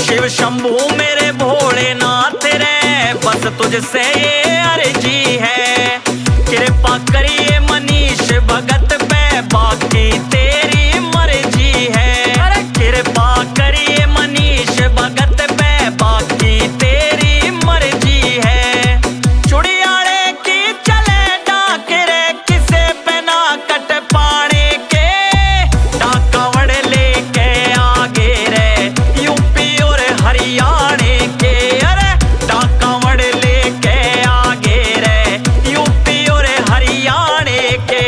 शिव शंभू मेरे भोलेनाथ रे, बस तुझसे ये अर्जी है। कृपा करिए मनीष भगत पे, बाकी तेरी मर्जी है। अरे कृपा करिए मनीष भगत पे, बाकी तेरी मर्जी है। चुड़ियाड़े की चले डाकरे, किसे पे ना कट पाने के। डाकावड़ लेके आगे रे, यूपी और हरियाणा के। अरे डाकावड़ लेके आगे रे, यूपी और हरियाणा के।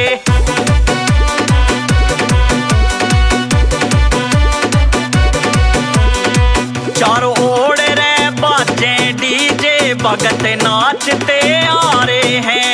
चारों ओर रे बाजे डीजे, भगत नाचते आ रहे हैं।